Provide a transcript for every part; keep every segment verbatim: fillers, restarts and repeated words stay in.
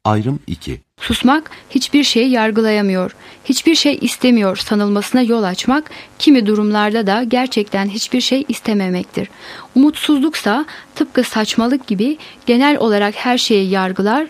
Ayrım iki. Susmak hiçbir şeyi yargılayamıyor, hiçbir şey istemiyor sanılmasına yol açmak, kimi durumlarda da gerçekten hiçbir şey istememektir. Umutsuzluksa tıpkı saçmalık gibi genel olarak her şeyi yargılar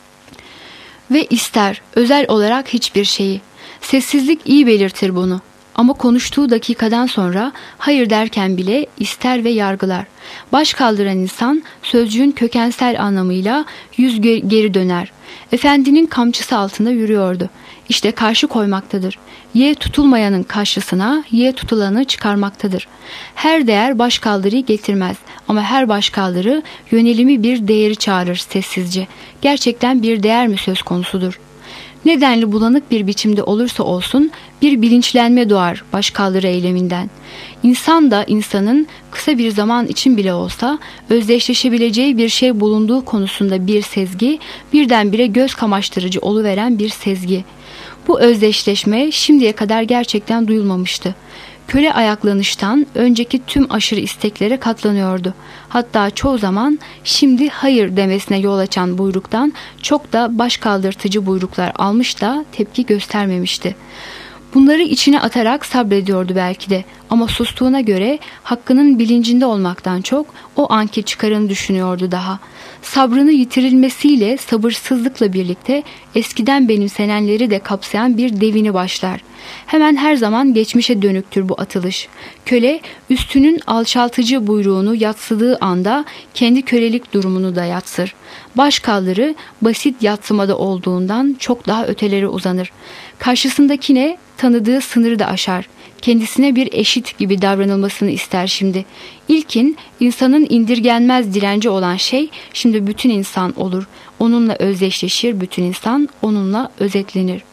ve ister özel olarak hiçbir şeyi. Sessizlik iyi belirtir bunu. Ama konuştuğu dakikadan sonra hayır derken bile ister ve yargılar. Baş kaldıran insan sözcüğün kökensel anlamıyla yüz geri döner. Efendinin kamçısı altında yürüyordu. İşte karşı koymaktadır. Ye tutulmayanın karşısına ye tutulanı çıkarmaktadır. Her değer başkaldırıyı getirmez ama her başkaldırı yönelimi bir değeri çağırır sessizce. Gerçekten bir değer mi söz konusudur? Nedenli bulanık bir biçimde olursa olsun bir bilinçlenme doğar başkaldırı eyleminden. İnsan da insanın kısa bir zaman için bile olsa özdeşleşebileceği bir şey bulunduğu konusunda bir sezgi, birdenbire göz kamaştırıcı oluveren bir sezgi. Bu özdeşleşme şimdiye kadar gerçekten duyulmamıştı. Köle ayaklanıştan önceki tüm aşırı isteklere katlanıyordu. Hatta çoğu zaman şimdi hayır demesine yol açan buyruktan çok da başkaldırtıcı buyruklar almış da tepki göstermemişti. Bunları içine atarak sabrediyordu belki de ama sustuğuna göre hakkının bilincinde olmaktan çok o anki çıkarını düşünüyordu daha. Sabrını yitirilmesiyle sabırsızlıkla birlikte eskiden benimsenenleri de kapsayan bir devini başlar. Hemen her zaman geçmişe dönüktür bu atılış. Köle üstünün alçaltıcı buyruğunu yatsıdığı anda kendi kölelik durumunu da yatsır. Başkaldırı basit yatsımada olduğundan çok daha ötelere uzanır. Karşısındakine tanıdığı sınırı da aşar. Kendisine bir eşit gibi davranılmasını ister şimdi. İlkin insanın indirgenmez direnci olan şey şimdi bütün insan olur. Onunla özdeşleşir bütün insan, onunla özetlenir.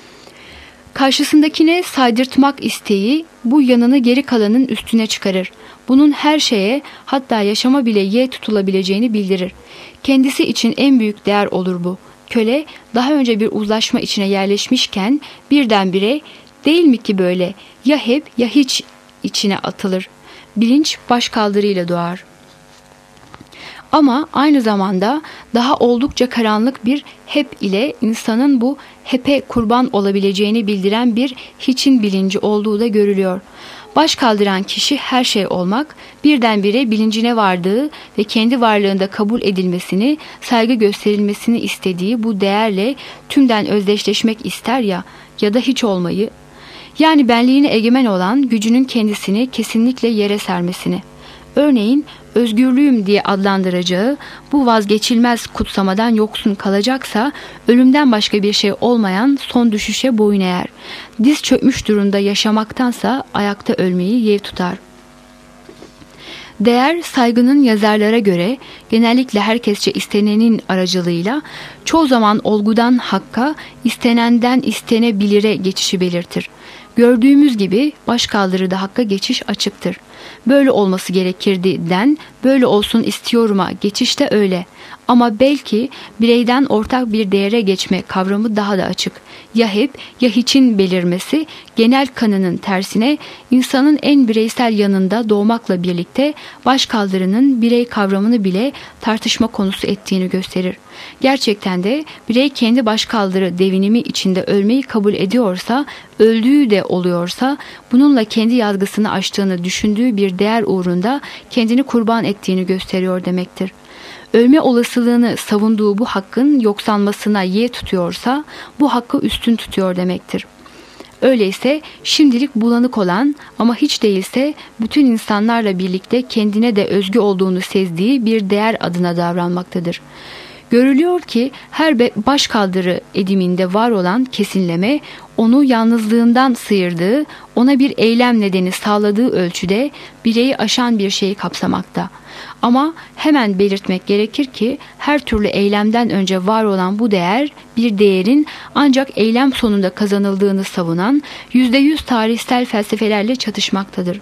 Karşısındakine saydırtmak isteği bu yanını geri kalanın üstüne çıkarır. Bunun her şeye hatta yaşama bile ye tutulabileceğini bildirir. Kendisi için en büyük değer olur bu. Köle daha önce bir uzlaşma içine yerleşmişken birdenbire değil mi ki böyle ya hep ya hiç içine atılır. Bilinç başkaldırıyla doğar. Ama aynı zamanda daha oldukça karanlık bir hep ile insanın bu hepe kurban olabileceğini bildiren bir hiçin bilinci olduğu da görülüyor. Baş kaldıran kişi her şey olmak, birdenbire bilincine vardığı ve kendi varlığında kabul edilmesini, saygı gösterilmesini istediği bu değerle tümden özdeşleşmek ister ya ya da hiç olmayı, yani benliğine egemen olan gücünün kendisini kesinlikle yere sermesini. Örneğin özgürlüğüm diye adlandıracağı bu vazgeçilmez kutsamadan yoksun kalacaksa ölümden başka bir şey olmayan son düşüşe boyun eğer. Diz çökmüş durumda yaşamaktansa ayakta ölmeyi yev tutar. Değer saygının yazarlara göre genellikle herkesçe istenenin aracılığıyla çoğu zaman olgudan hakka, istenenden istenebilire geçişi belirtir. Gördüğümüz gibi başkaldırıda hakka geçiş açıktır. Böyle olması gerekirdi den, böyle olsun istiyorum'a geçiş de öyle. Ama belki bireyden ortak bir değere geçme kavramı daha da açık. Ya hep ya hiçin belirmesi genel kanının tersine insanın en bireysel yanında doğmakla birlikte başkaldırının birey kavramını bile tartışma konusu ettiğini gösterir. Gerçekten de birey kendi başkaldırı devinimi içinde ölmeyi kabul ediyorsa, öldüğü de oluyorsa, bununla kendi yazgısını aştığını düşündüğü bir değer uğrunda kendini kurban ettiğini gösteriyor demektir. Ölme olasılığını savunduğu bu hakkın yoksanmasına ye tutuyorsa, bu hakkı üstün tutuyor demektir. Öyleyse şimdilik bulanık olan ama hiç değilse bütün insanlarla birlikte kendine de özgü olduğunu sezdiği bir değer adına davranmaktadır. Görülüyor ki her başkaldırı ediminde var olan kesinleme onu yalnızlığından sıyırdığı, ona bir eylem nedeni sağladığı ölçüde bireyi aşan bir şeyi kapsamakta. Ama hemen belirtmek gerekir ki her türlü eylemden önce var olan bu değer bir değerin ancak eylem sonunda kazanıldığını savunan yüzde yüz tarihsel felsefelerle çatışmaktadır.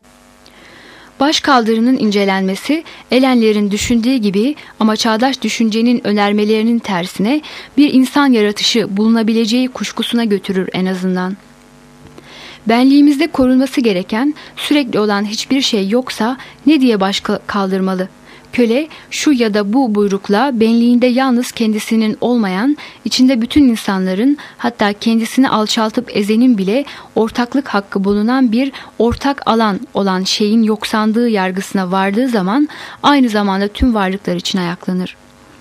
Başkaldırının incelenmesi, Elenler'in düşündüğü gibi ama çağdaş düşüncenin önermelerinin tersine bir insan yaratışı bulunabileceği kuşkusuna götürür en azından. Benliğimizde korunması gereken sürekli olan hiçbir şey yoksa ne diye baş kaldırmalı? Köle şu ya da bu buyrukla benliğinde yalnız kendisinin olmayan, içinde bütün insanların, hatta kendisini alçaltıp ezenin bile ortaklık hakkı bulunan bir ortak alan olan şeyin yoksandığı yargısına vardığı zaman aynı zamanda tüm varlıklar için ayaklanır.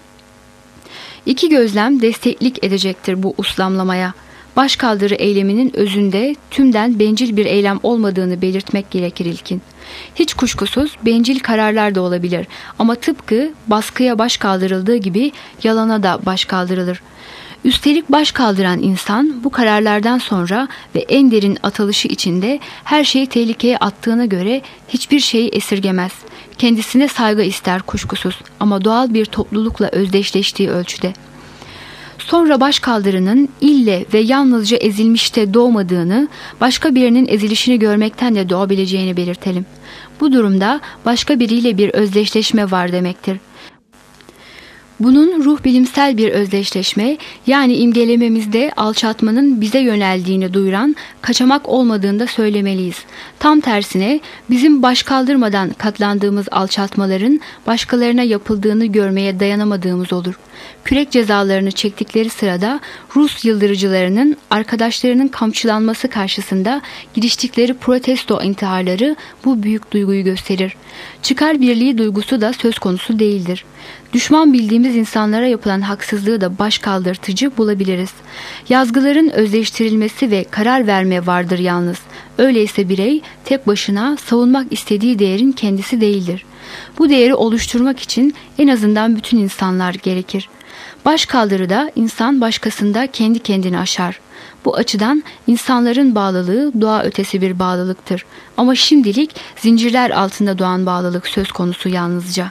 İki gözlem desteklik edecektir bu uslamlamaya. Başkaldırı eyleminin özünde tümden bencil bir eylem olmadığını belirtmek gerekir ilkin. Hiç kuşkusuz bencil kararlar da olabilir ama tıpkı baskıya baş kaldırıldığı gibi yalana da baş kaldırılır. Üstelik baş kaldıran insan bu kararlardan sonra ve en derin atılışı içinde her şeyi tehlikeye attığına göre hiçbir şeyi esirgemez. Kendisine saygı ister kuşkusuz ama doğal bir toplulukla özdeşleştiği ölçüde. Sonra başkaldırının ille ve yalnızca ezilmişte doğmadığını, başka birinin ezilişini görmekten de doğabileceğini belirtelim. Bu durumda başka biriyle bir özdeşleşme var demektir. Bunun ruh bilimsel bir özdeşleşme, yani imgelememizde alçaltmanın bize yöneldiğini duyuran kaçamak olmadığını da söylemeliyiz. Tam tersine bizim baş kaldırmadan katlandığımız alçaltmaların başkalarına yapıldığını görmeye dayanamadığımız olur. Kürek cezalarını çektikleri sırada Rus yıldırıcılarının arkadaşlarının kamçılanması karşısında giriştikleri protesto intiharları bu büyük duyguyu gösterir. Çıkar birliği duygusu da söz konusu değildir. Düşman bildiğimiz insanlara yapılan haksızlığı da baş kaldırtıcı bulabiliriz. Yazgıların özleştirilmesi ve karar verme vardır yalnız. Öyleyse birey tek başına savunmak istediği değerin kendisi değildir. Bu değeri oluşturmak için en azından bütün insanlar gerekir. Başkaldırıda insan başkasında kendi kendini aşar. Bu açıdan insanların bağlılığı doğa ötesi bir bağlılıktır. Ama şimdilik zincirler altında doğan bağlılık söz konusu yalnızca.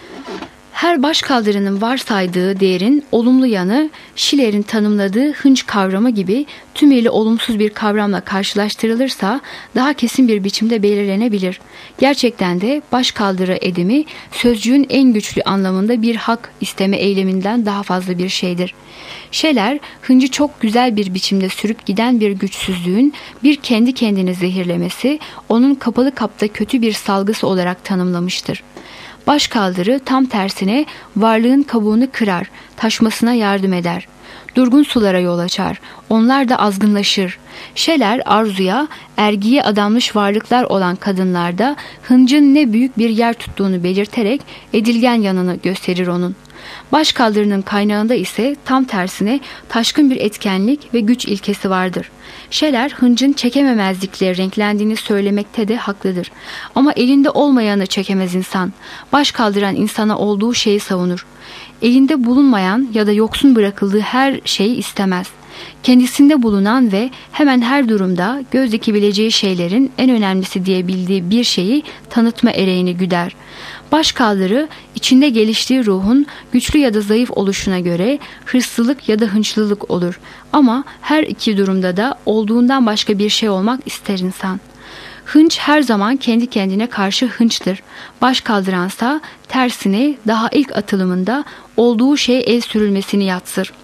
Her başkaldırının varsaydığı değerin olumlu yanı Schiller'in tanımladığı hınç kavramı gibi tümüyle olumsuz bir kavramla karşılaştırılırsa daha kesin bir biçimde belirlenebilir. Gerçekten de başkaldırı edimi sözcüğün en güçlü anlamında bir hak isteme eyleminden daha fazla bir şeydir. Schiller hıncı çok güzel bir biçimde sürüp giden bir güçsüzlüğün bir kendi kendini zehirlemesi, onun kapalı kapta kötü bir salgısı olarak tanımlamıştır. Başkaldırı tam tersine varlığın kabuğunu kırar, taşmasına yardım eder. Durgun sulara yol açar, onlar da azgınlaşır. Schiller arzuya, ergiye adanmış varlıklar olan kadınlarda hıncın ne büyük bir yer tuttuğunu belirterek edilgen yanını gösterir onun. Başkaldırının kaynağında ise tam tersine taşkın bir etkenlik ve güç ilkesi vardır. Schiller hıncın çekememezlikle renklendiğini söylemekte de haklıdır. Ama elinde olmayanı çekemez insan. Başkaldıran insana olduğu şeyi savunur. Elinde bulunmayan ya da yoksun bırakıldığı her şeyi istemez. Kendisinde bulunan ve hemen her durumda göz dikibileceği şeylerin en önemlisi diye bildiği bir şeyi tanıtma ereğini güder. Başkaldırı içinde geliştiği ruhun güçlü ya da zayıf oluşuna göre hırslılık ya da hınçlılık olur. Ama her iki durumda da olduğundan başka bir şey olmak ister insan. Hınç her zaman kendi kendine karşı hınçtır. Başkaldıransa tersine daha ilk atılımında olduğu şeye el sürülmesini yatsır.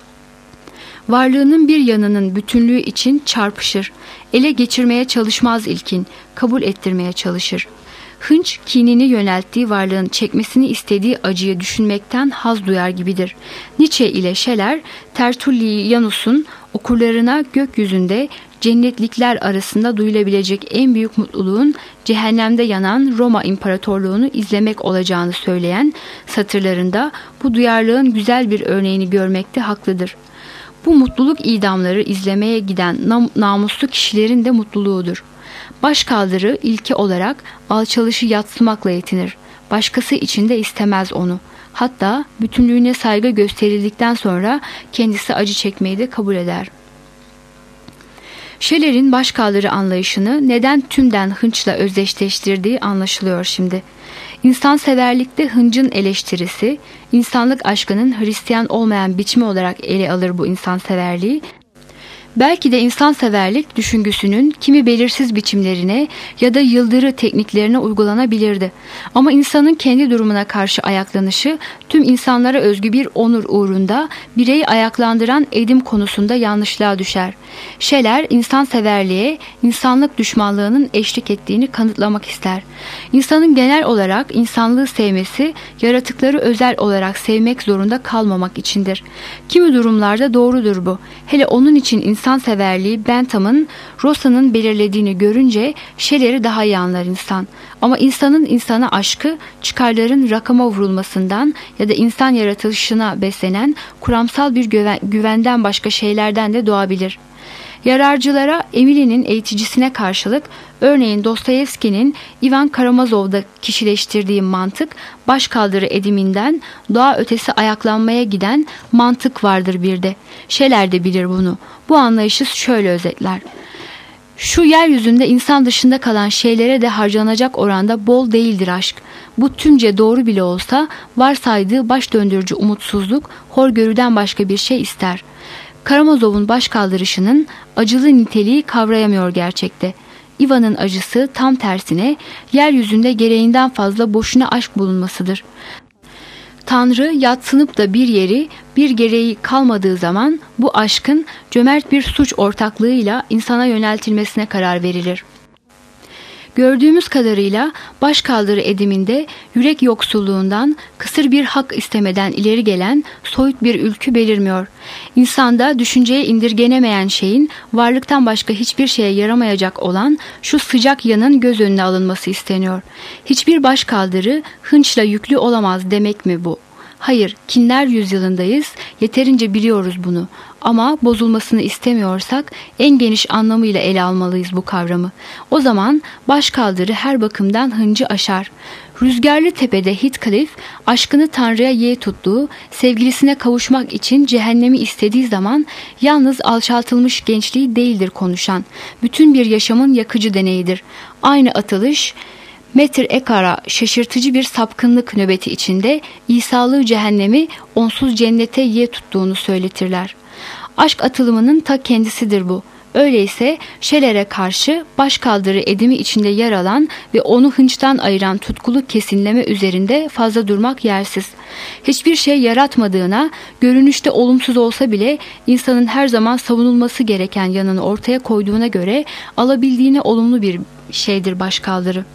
Varlığının bir yanının bütünlüğü için çarpışır. Ele geçirmeye çalışmaz ilkin, kabul ettirmeye çalışır. Hınç, kinini yönelttiği varlığın çekmesini istediği acıyı düşünmekten haz duyar gibidir. Nietzsche ile Schiller, Tertullianus'un okurlarına gökyüzünde cennetlikler arasında duyulabilecek en büyük mutluluğun cehennemde yanan Roma İmparatorluğunu izlemek olacağını söyleyen satırlarında bu duyarlılığın güzel bir örneğini görmekte haklıdır. Bu mutluluk idamları izlemeye giden nam- namuslu kişilerin de mutluluğudur. Başkaldırı ilke olarak alçalışı yatsımakla yetinir. Başkası için de istemez onu. Hatta bütünlüğüne saygı gösterildikten sonra kendisi acı çekmeyi de kabul eder. Schiller'in başkaldırı anlayışını neden tümden hınçla özdeşleştirdiği anlaşılıyor şimdi. İnsanseverlikte hıncın eleştirisi, insanlık aşkının Hristiyan olmayan biçimi olarak ele alır bu insanseverliği Belki de insanseverlik düşüngüsünün kimi belirsiz biçimlerine ya da yıldırı tekniklerine uygulanabilirdi. Ama insanın kendi durumuna karşı ayaklanışı tüm insanlara özgü bir onur uğrunda bireyi ayaklandıran edim konusunda yanlışlığa düşer. Scheler insanseverliğe insanlık düşmanlığının eşlik ettiğini kanıtlamak ister. İnsanın genel olarak insanlığı sevmesi, yaratıkları özel olarak sevmek zorunda kalmamak içindir. Kimi durumlarda doğrudur bu. Hele onun için insanseverliği Bentham'ın, Rousseau'nun belirlediğini görünce Scheller'i daha iyi anlar insan. Ama insanın insana aşkı, çıkarların rakama vurulmasından ya da insan yaratılışına beslenen kuramsal bir güven, güvenden başka şeylerden de doğabilir. Yararcılara Emily'nin eğiticisine karşılık örneğin Dostoyevski'nin Ivan Karamazov'da kişileştirdiği mantık başkaldırı ediminden doğa ötesi ayaklanmaya giden mantık vardır bir de. Scheler de bilir bunu. Bu anlayışı şöyle özetler. Şu yeryüzünde insan dışında kalan şeylere de harcanacak oranda bol değildir aşk. Bu tümce doğru bile olsa varsaydığı baş döndürücü umutsuzluk horgörüden başka bir şey ister. Karamazov'un başkaldırışının acılı niteliği kavrayamıyor gerçekte. Ivan'ın acısı tam tersine yeryüzünde gereğinden fazla boşuna aşk bulunmasıdır. Tanrı yadsınıp da bir yeri, bir gereği kalmadığı zaman bu aşkın cömert bir suç ortaklığıyla insana yöneltilmesine karar verilir. Gördüğümüz kadarıyla başkaldırı ediminde yürek yoksulluğundan, kısır bir hak istemeden ileri gelen soyut bir ülkü belirmiyor. İnsanda düşünceye indirgenemeyen şeyin varlıktan başka hiçbir şeye yaramayacak olan şu sıcak yanın göz önüne alınması isteniyor. Hiçbir başkaldırı hınçla yüklü olamaz demek mi bu? Hayır, kinler yüzyılındayız, yeterince biliyoruz bunu. Ama bozulmasını istemiyorsak en geniş anlamıyla ele almalıyız bu kavramı. O zaman başkaldırı her bakımdan hıncı aşar. Rüzgarlı tepede Heathcliff aşkını Tanrı'ya yeğ tuttuğu, sevgilisine kavuşmak için cehennemi istediği zaman yalnız alçaltılmış gençliği değildir konuşan. Bütün bir yaşamın yakıcı deneyidir. Aynı atılış Metin Ekar'a şaşırtıcı bir sapkınlık nöbeti içinde İsa'lığı cehennemi onsuz cennete yeğ tuttuğunu söyletirler. Aşk atılımının ta kendisidir bu. Öyleyse Scheller'e karşı başkaldırı edimi içinde yer alan ve onu hınçtan ayıran tutkulu kesinleme üzerinde fazla durmak yersiz. Hiçbir şey yaratmadığına, görünüşte olumsuz olsa bile insanın her zaman savunulması gereken yanını ortaya koyduğuna göre alabildiğine olumlu bir şeydir başkaldırı.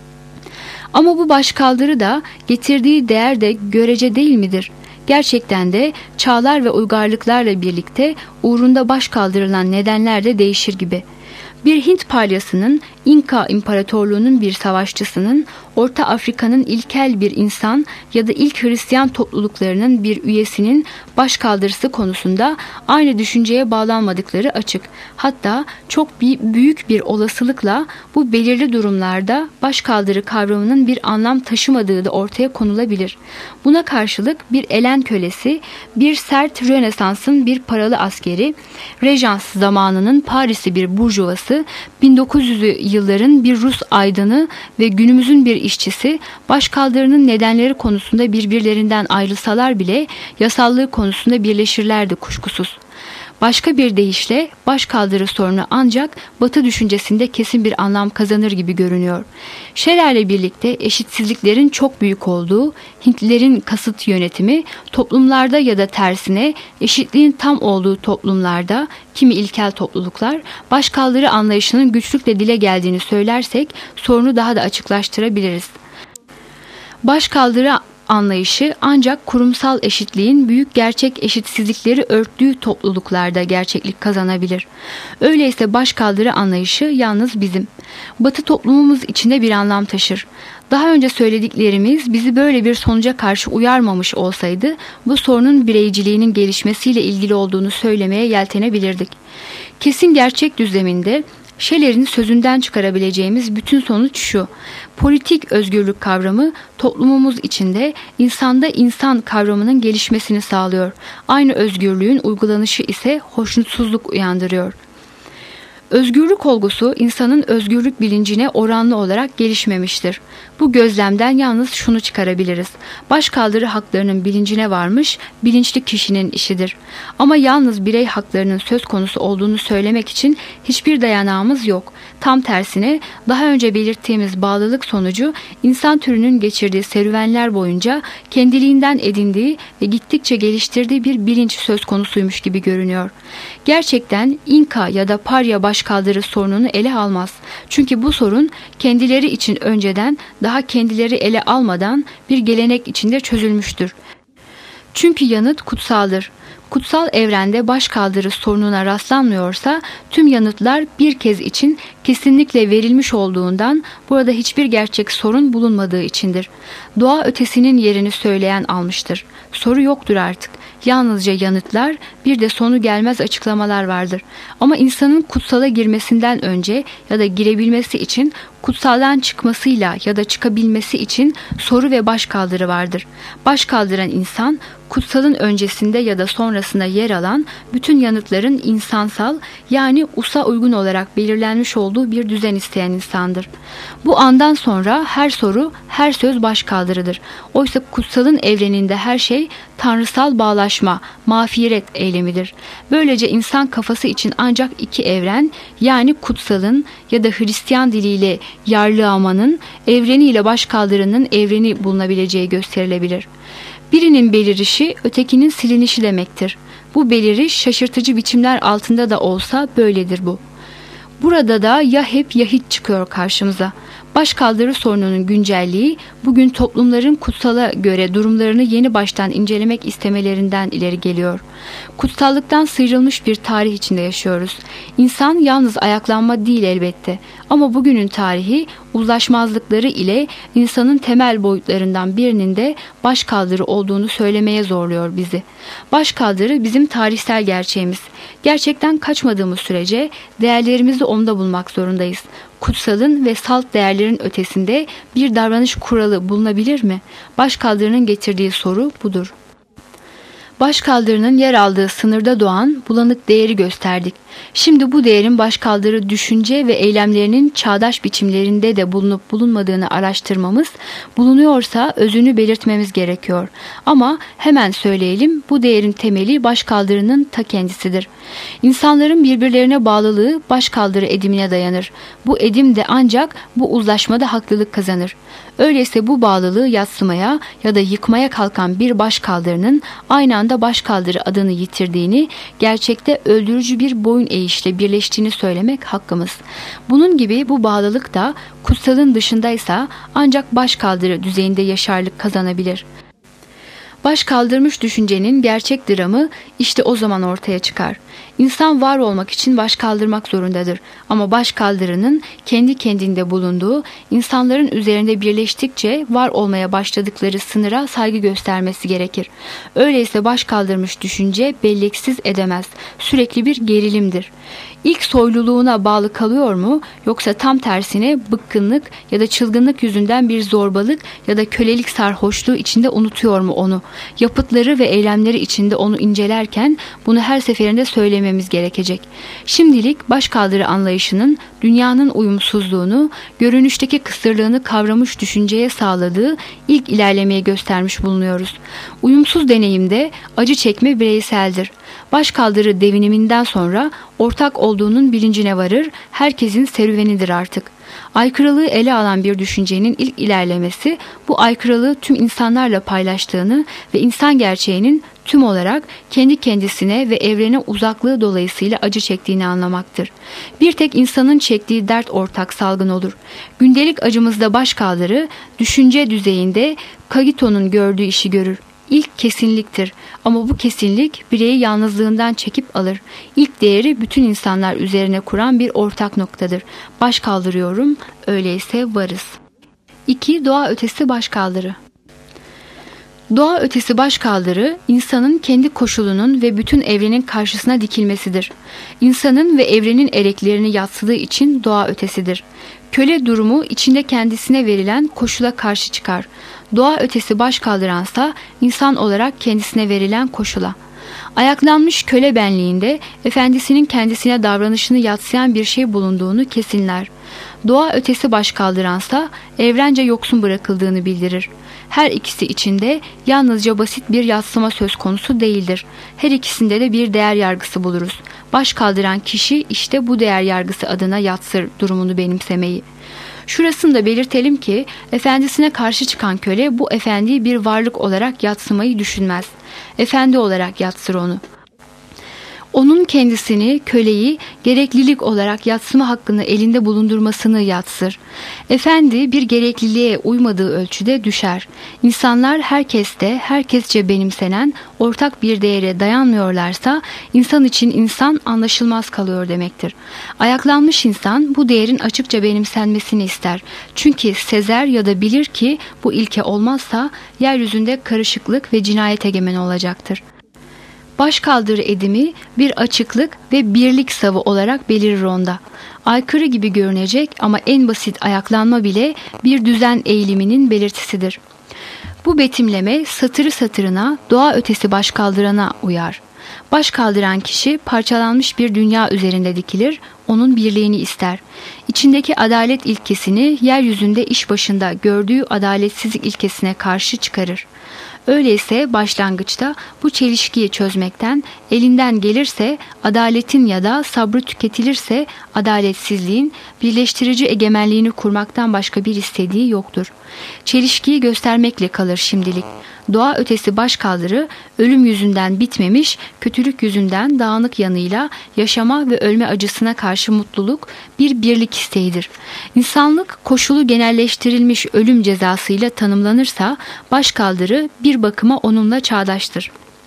Ama bu başkaldırı da getirdiği değer de görece değil midir? Gerçekten de çağlar ve uygarlıklarla birlikte uğrunda baş kaldırılan nedenler de değişir gibi. Bir Hint palyasının, İnka İmparatorluğu'nun bir savaşçısının, Orta Afrika'nın ilkel bir insan ya da ilk Hristiyan topluluklarının bir üyesinin başkaldırısı konusunda aynı düşünceye bağlanmadıkları açık. Hatta çok büyük bir olasılıkla bu belirli durumlarda başkaldırı kavramının bir anlam taşımadığı da ortaya konulabilir. Buna karşılık bir elen kölesi, bir sert Rönesans'ın bir paralı askeri, Rejans zamanının Paris'i bir burjuvası, bin dokuz yüzlü yılların bir Rus aydını ve günümüzün bir işçisi başkaldırının nedenleri konusunda birbirlerinden ayrılsalar bile yasallığı konusunda birleşirlerdi kuşkusuz. Başka bir deyişle başkaldırı sorunu ancak Batı düşüncesinde kesin bir anlam kazanır gibi görünüyor. Scheller'le birlikte eşitsizliklerin çok büyük olduğu, Hintlilerin kasıt yönetimi, toplumlarda ya da tersine eşitliğin tam olduğu toplumlarda, kimi ilkel topluluklar, başkaldırı anlayışının güçlükle dile geldiğini söylersek sorunu daha da açıklaştırabiliriz. Başkaldırı anlayışı ancak kurumsal eşitliğin büyük gerçek eşitsizlikleri örttüğü topluluklarda gerçeklik kazanabilir. Öyleyse başkaldırı anlayışı yalnız bizim, Batı toplumumuz içinde bir anlam taşır. Daha önce söylediklerimiz bizi böyle bir sonuca karşı uyarmamış olsaydı bu sorunun bireyciliğinin gelişmesiyle ilgili olduğunu söylemeye yeltenebilirdik. Kesin gerçek düzleminde Scheller'in sözünden çıkarabileceğimiz bütün sonuç şu: politik özgürlük kavramı toplumumuz içinde insanda insan kavramının gelişmesini sağlıyor. Aynı özgürlüğün uygulanışı ise hoşnutsuzluk uyandırıyor. Özgürlük olgusu insanın özgürlük bilincine oranlı olarak gelişmemiştir. Bu gözlemden yalnız şunu çıkarabiliriz. Başkaldırı haklarının bilincine varmış, bilinçli kişinin işidir. Ama yalnız birey haklarının söz konusu olduğunu söylemek için hiçbir dayanağımız yok. Tam tersine daha önce belirttiğimiz bağlılık sonucu insan türünün geçirdiği serüvenler boyunca kendiliğinden edindiği ve gittikçe geliştirdiği bir bilinç söz konusuymuş gibi görünüyor. Gerçekten İnka ya da Parya başkaldırı sorununu ele almaz. Çünkü bu sorun kendileri için önceden daha kendileri ele almadan bir gelenek içinde çözülmüştür. Çünkü yanıt kutsaldır. Kutsal evrende başkaldırı sorununa rastlanmıyorsa tüm yanıtlar bir kez için kesinlikle verilmiş olduğundan burada hiçbir gerçek sorun bulunmadığı içindir. Doğa ötesinin yerini söyleyen almıştır. Soru yoktur artık. Yalnızca yanıtlar, bir de sonu gelmez açıklamalar vardır. Ama insanın kutsala girmesinden önce ya da girebilmesi için kutsaldan çıkmasıyla ya da çıkabilmesi için soru ve başkaldırı vardır. Başkaldıran insan, kutsalın öncesinde ya da sonrasında yer alan bütün yanıtların insansal, yani usa uygun olarak belirlenmiş olduğu bir düzen isteyen insandır. Bu andan sonra her soru, her söz başkaldırıdır. Oysa kutsalın evreninde her şey tanrısal bağlaşma, mağfiret eylemidir. Böylece insan kafası için ancak iki evren, yani kutsalın ya da Hristiyan diliyle yarlıamanın evreniyle başkaldırının evreni bulunabileceği gösterilebilir. Birinin belirişi ötekinin silinişi demektir. Bu beliriş şaşırtıcı biçimler altında da olsa böyledir bu. Burada da ya hep ya hiç çıkıyor karşımıza. Başkaldırı sorununun güncelliği bugün toplumların kutsala göre durumlarını yeni baştan incelemek istemelerinden ileri geliyor. Kutsallıktan sıyrılmış bir tarih içinde yaşıyoruz. İnsan yalnız ayaklanma değil elbette, ama bugünün tarihi uzlaşmazlıkları ile insanın temel boyutlarından birinin de başkaldırı olduğunu söylemeye zorluyor bizi. Başkaldırı bizim tarihsel gerçeğimiz. Gerçekten kaçmadığımız sürece değerlerimizi onda bulmak zorundayız. Kutsalın ve salt değerlerin ötesinde bir davranış kuralı bulunabilir mi? Başkaldırının getirdiği soru budur. Başkaldırının yer aldığı sınırda doğan bulanık değeri gösterdik. Şimdi bu değerin başkaldırı düşünce ve eylemlerinin çağdaş biçimlerinde de bulunup bulunmadığını araştırmamız, bulunuyorsa özünü belirtmemiz gerekiyor. Ama hemen söyleyelim, bu değerin temeli başkaldırının ta kendisidir. İnsanların birbirlerine bağlılığı başkaldırı edimine dayanır. Bu edim de ancak bu uzlaşmada haklılık kazanır. Öyleyse bu bağlılığı yadsımaya ya da yıkmaya kalkan bir başkaldırının aynı anda başkaldırı adını yitirdiğini, gerçekte öldürücü bir boyun eğişle birleştiğini söylemek hakkımız. Bunun gibi bu bağlılık da kutsalın dışındaysa ancak başkaldırı düzeyinde yaşarlık kazanabilir. Baş kaldırmış düşüncenin gerçek dramı işte o zaman ortaya çıkar. İnsan var olmak için baş kaldırmak zorundadır. Ama baş kaldırının kendi kendinde bulunduğu, insanların üzerinde birleştikçe var olmaya başladıkları sınıra saygı göstermesi gerekir. Öyleyse baş kaldırmış düşünce belleksiz edemez. Sürekli bir gerilimdir. İlk soyluluğuna bağlı kalıyor mu, yoksa tam tersine bıkkınlık ya da çılgınlık yüzünden bir zorbalık ya da kölelik sarhoşluğu içinde unutuyor mu onu? Yapıtları ve eylemleri içinde onu incelerken bunu her seferinde söylememiz gerekecek. Şimdilik başkaldırı anlayışının dünyanın uyumsuzluğunu, görünüşteki kısırlığını kavramış düşünceye sağladığı ilk ilerlemeyi göstermiş bulunuyoruz. Uyumsuz deneyimde acı çekme bireyseldir. Başkaldırı deviniminden sonra ortak olduğunun bilincine varır, herkesin serüvenidir artık. Aykırılığı ele alan bir düşüncenin ilk ilerlemesi, bu aykırılığı tüm insanlarla paylaştığını ve insan gerçeğinin tüm olarak kendi kendisine ve evrene uzaklığı dolayısıyla acı çektiğini anlamaktır. Bir tek insanın çektiği dert ortak salgın olur. Gündelik acımızda başkaldırı, düşünce düzeyinde Kagito'nun gördüğü işi görür. İlk kesinliktir, ama bu kesinlik bireyi yalnızlığından çekip alır. İlk değeri bütün insanlar üzerine kuran bir ortak noktadır. Baş kaldırıyorum, öyleyse varız. iki. Doğa ötesi başkaldırı. Doğa ötesi başkaldırı, insanın kendi koşulunun ve bütün evrenin karşısına dikilmesidir. İnsanın ve evrenin ereklerini yadsıdığı için doğa ötesidir. Köle durumu içinde kendisine verilen koşula karşı çıkar. Doğa ötesi başkaldıransa insan olarak kendisine verilen koşula. Ayaklanmış köle benliğinde efendisinin kendisine davranışını yadsıyan bir şey bulunduğunu kesinler. Doğa ötesi başkaldıransa evrence yoksun bırakıldığını bildirir. Her ikisi içinde yalnızca basit bir yadsıma söz konusu değildir. Her ikisinde de bir değer yargısı buluruz. Baş kaldıran kişi işte bu değer yargısı adına yatsır durumunu benimsemeyi. Şurasını da belirtelim ki efendisine karşı çıkan köle bu efendiyi bir varlık olarak yadsımayı düşünmez. Efendi olarak yatsır onu. Onun kendisini, köleyi gereklilik olarak yatsıma hakkını elinde bulundurmasını yatsır. Efendi bir gerekliliğe uymadığı ölçüde düşer. İnsanlar herkeste, herkesçe benimsenen ortak bir değere dayanmıyorlarsa insan için insan anlaşılmaz kalıyor demektir. Ayaklanmış insan bu değerin açıkça benimsenmesini ister. Çünkü sezer ya da bilir ki bu ilke olmazsa yeryüzünde karışıklık ve cinayet egemen olacaktır. Başkaldırı edimi bir açıklık ve birlik savı olarak belirir onda. Aykırı gibi görünecek ama en basit ayaklanma bile bir düzen eğiliminin belirtisidir. Bu betimleme satırı satırına doğa ötesi başkaldırana uyar. Başkaldıran kişi parçalanmış bir dünya üzerinde dikilir, onun birliğini ister. İçindeki adalet ilkesini yeryüzünde iş başında gördüğü adaletsizlik ilkesine karşı çıkarır. Öyleyse başlangıçta bu çelişkiyi çözmekten, elinden gelirse adaletin ya da sabrı tüketilirse adaletsizliğin birleştirici egemenliğini kurmaktan başka bir istediği yoktur. Çelişkiyi göstermekle kalır şimdilik. Doğa ötesi başkaldırı ölüm yüzünden bitmemiş, kötülük yüzünden dağınık yanıyla yaşama ve ölme acısına karşı mutluluk bir birlik isteğidir. İnsanlık koşulu genelleştirilmiş ölüm cezasıyla tanımlanırsa başkaldırı bir bakıma onunla çağdaştır.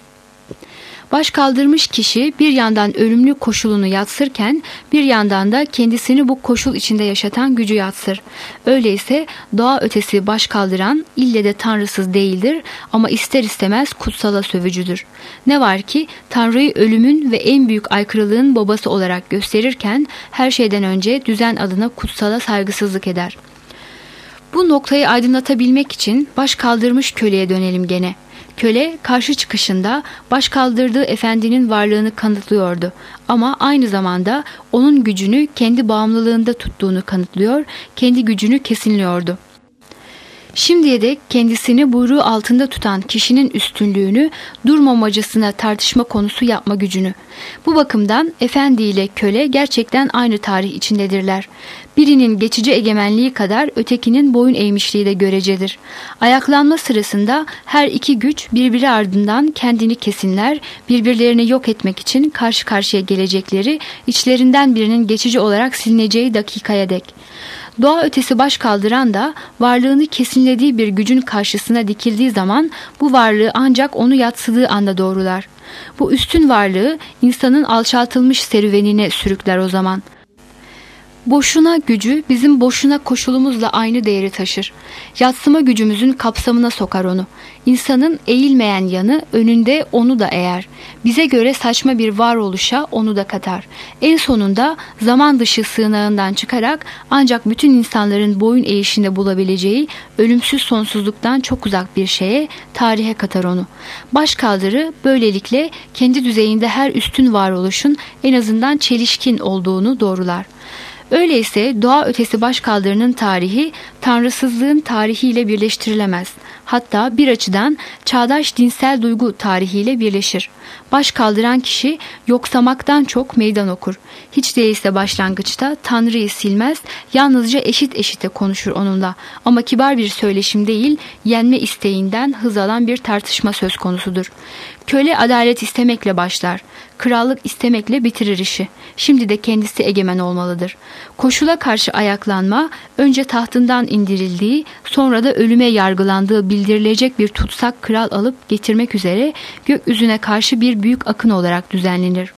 Baş kaldırmış kişi bir yandan ölümlü koşulunu yatsırken bir yandan da kendisini bu koşul içinde yaşatan gücü yatsır. Öyleyse doğa ötesi baş kaldıran ille de tanrısız değildir ama ister istemez kutsala sövücüdür. Ne var ki Tanrı'yı ölümün ve en büyük aykırılığın babası olarak gösterirken her şeyden önce düzen adına kutsala saygısızlık eder. Bu noktayı aydınlatabilmek için baş kaldırmış köleye dönelim gene. Köle karşı çıkışında baş kaldırdığı efendinin varlığını kanıtlıyordu ama aynı zamanda onun gücünü kendi bağımlılığında tuttuğunu kanıtlıyor, kendi gücünü kesinliyordu. Şimdiye dek kendisini buyruğu altında tutan kişinin üstünlüğünü durmamacasına tartışma konusu yapma gücünü. Bu bakımdan efendi ile köle gerçekten aynı tarih içindedirler. Birinin geçici egemenliği kadar ötekinin boyun eğmişliği de görecedir. Ayaklanma sırasında her iki güç birbiri ardından kendini kesinler, birbirlerini yok etmek için karşı karşıya gelecekleri, içlerinden birinin geçici olarak silineceği dakikaya dek. Doğa ötesi baş kaldıran da varlığını kesinlediği bir gücün karşısına dikildiği zaman bu varlığı ancak onu yatsıdığı anda doğrular. Bu üstün varlığı insanın alçaltılmış serüvenine sürükler o zaman. Boşuna gücü bizim boşuna koşulumuzla aynı değeri taşır. Yatsıma gücümüzün kapsamına sokar onu. İnsanın eğilmeyen yanı önünde onu da eğer. Bize göre saçma bir varoluşa onu da katar. En sonunda zaman dışı sığınağından çıkarak ancak bütün insanların boyun eğişinde bulabileceği ölümsüz sonsuzluktan çok uzak bir şeye, tarihe katar onu. Başkaldırı böylelikle kendi düzeyinde her üstün varoluşun en azından çelişkin olduğunu doğrular. Öyleyse doğa ötesi başkaldırının tarihi tanrısızlığın tarihiyle birleştirilemez. Hatta bir açıdan çağdaş dinsel duygu tarihiyle birleşir. Baş kaldıran kişi yoksamaktan çok meydan okur. Hiç değilse başlangıçta Tanrı'yı silmez, yalnızca eşit eşite konuşur onunla. Ama kibar bir söyleşim değil, yenme isteğinden hız alan bir tartışma söz konusudur. Köle adalet istemekle başlar. Krallık istemekle bitirir işi. Şimdi de kendisi egemen olmalıdır. Koşula karşı ayaklanma, önce tahtından indirildiği, sonra da ölüme yargılandığı bildirilecek bir tutsak kral alıp getirmek üzere gökyüzüne karşı bir büyük akın olarak düzenlenir.